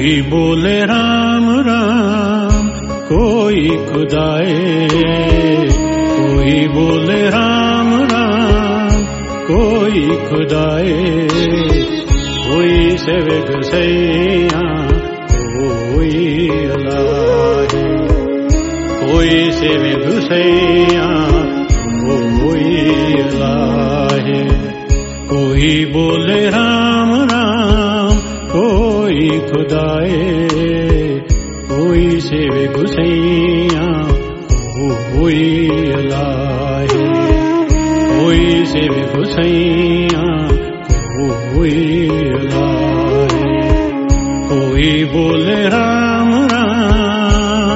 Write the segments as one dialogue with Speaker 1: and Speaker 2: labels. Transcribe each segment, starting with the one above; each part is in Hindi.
Speaker 1: कोई बोले राम राम कोई खुदाए, कोई बोले राम राम कोई खुदाए, कोई सेवक सैया कोई अलाहे, कोई सेवक सैया कोई अलाहे। कोई बोले राम राम कोई खुदाए, कोई सेवक सैया कोई अलाहे, कोई सेवक सैया कोई अलाहे। कोई बोले राम राम।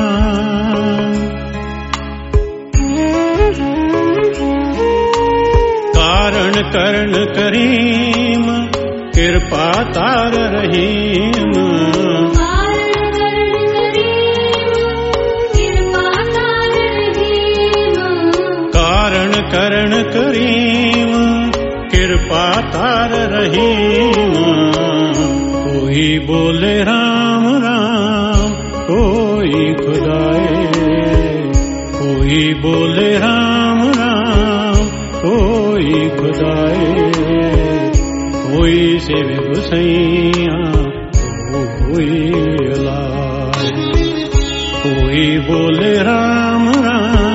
Speaker 1: कारण कर्ण करीम कृपा तार रहीम, कारण कर्ण करीम कृपा तार रहीम। कोई बोले राम राम कोई खुदाए, कोई बोले राम राम कोई खुदाए, कोई सेवक सैया कोई अलाहे। कोई बोले राम राम।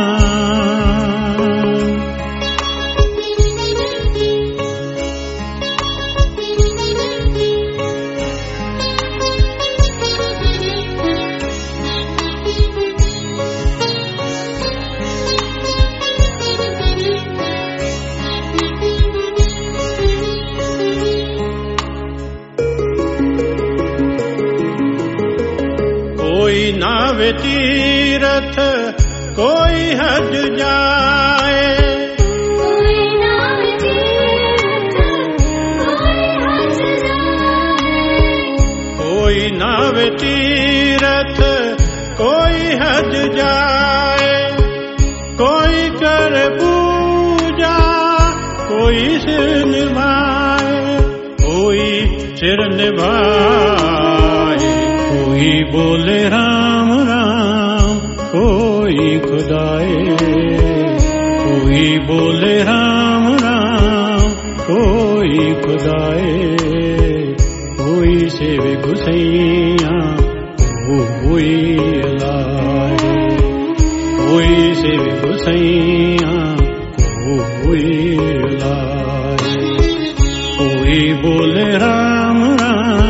Speaker 1: कोई नावे तीरथ कोई हज जाए,
Speaker 2: कोई नावे तीरथ कोई हज जाए,
Speaker 1: कोई नावे तीरथ कोई हज जाए, कोई कर पूजा कोई सिर निभाए, कोई सिर निभाए। कोई बोले राम राम कोई खुदाए, कोई बोले राम राम कोई खुदाए, कोई सेवक सैया कोई अलाहे, कोई सेवक सैया कोई अलाहे। कोई बोले राम राम।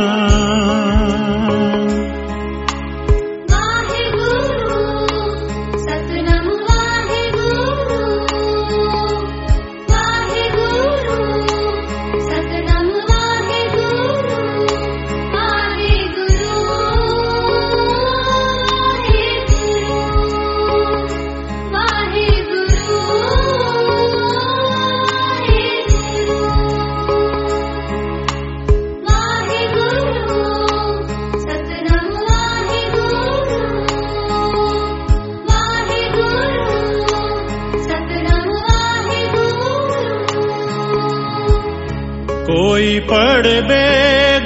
Speaker 1: कोई पढ़ वेद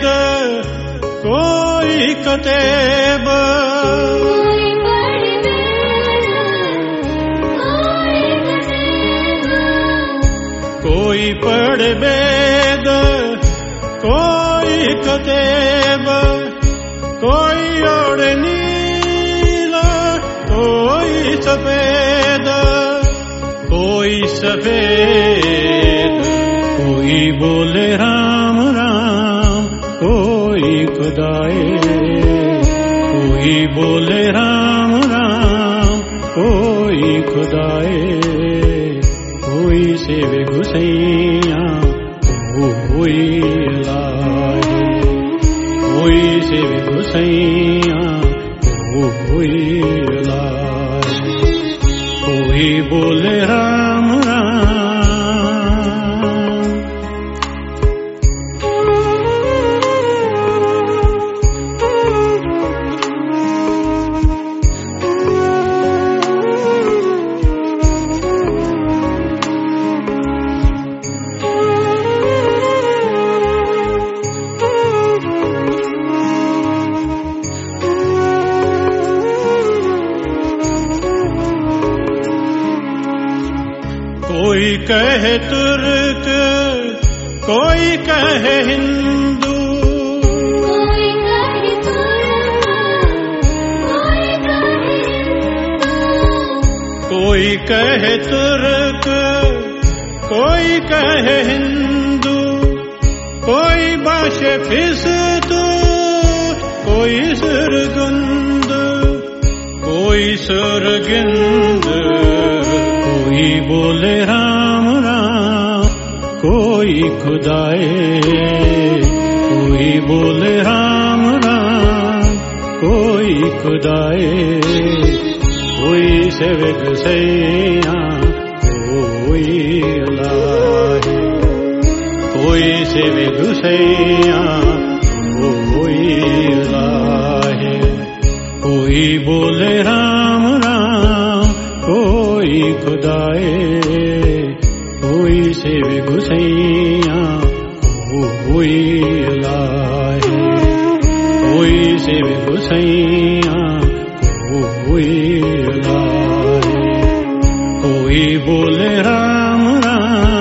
Speaker 1: कोई कतेब,
Speaker 2: कोई पढ़ वेद कोई कतेब,
Speaker 1: कोई पढ़ वेद कोई कतेब, कोई ओढ़ नीला कोई सफेद, कोई सफेद। कोई बोले राम राम कोई खुदाए, कोई बोले राम राम कोई खुदाए, कोई सेवक सैया कोई अलाहे, कोई सेवक सैया कोई अलाहे। कोई बोले राम राम। कहे तुर्क, कोई कहे हिंदू,
Speaker 2: कोई कहे तुर्क, कोई कहे हिंदू,
Speaker 1: कोई कहे तुर्क, कोई कहे हिंदू, कोई बाशे फिस्तू, कोई सुरगुंद, कोई सुरगिंद, कोई बोले राम राम, कोई खुदाए, कोई बोले राम राम, कोई खुदाए, कोई सेवक सैया, कोई अल्लाह, कोई सेवक सैया, कोई अल्लाह, कोई बोले राम राम, कोई खुदाए, कोई सेवक सैया, कोई अल्लाह, कोई सेवक सैया, कोई अल्लाह, कोई बोले राम राम,